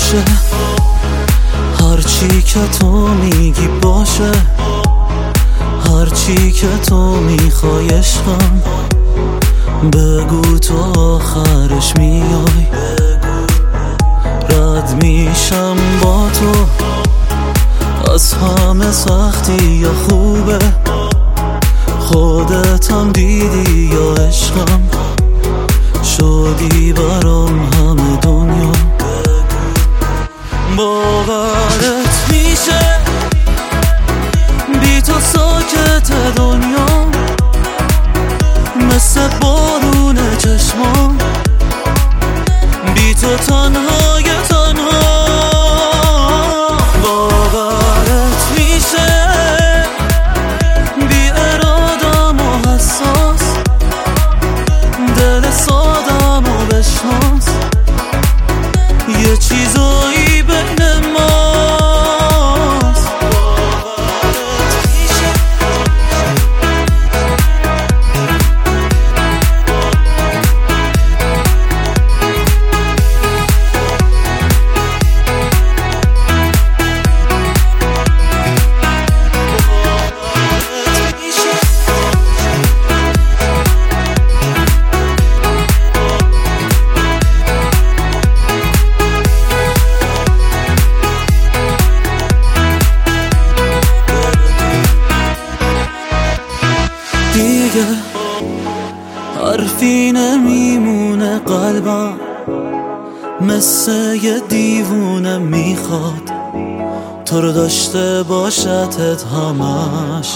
باشه، هرچی که تو میگی باشه، هرچی که تو میخوای عشقم، بگو تو آخرش میای. رد میشم با تو از همه سختی یا خوبه، خودتم دیدی یا عشقم، شدی برام همه دنیا. باورت میشه بی تو ساکت دنیا، مثل بارون چشمام، بی تو تنهای تنها. باورت میشه بی ارادم و حساس، دل سادم و بشناس، یه چیزایی بین ماست. دیگه حرفی نمیمونه، قلبم مثل یه دیوونه میخواد تو رو داشته باشتت همش.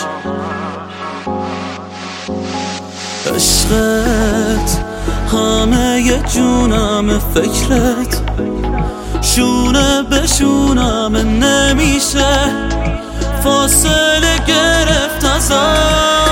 عشقت همه یه جونم، فکرت شونه به شونم، نمیشه فاصله گرفت ازم.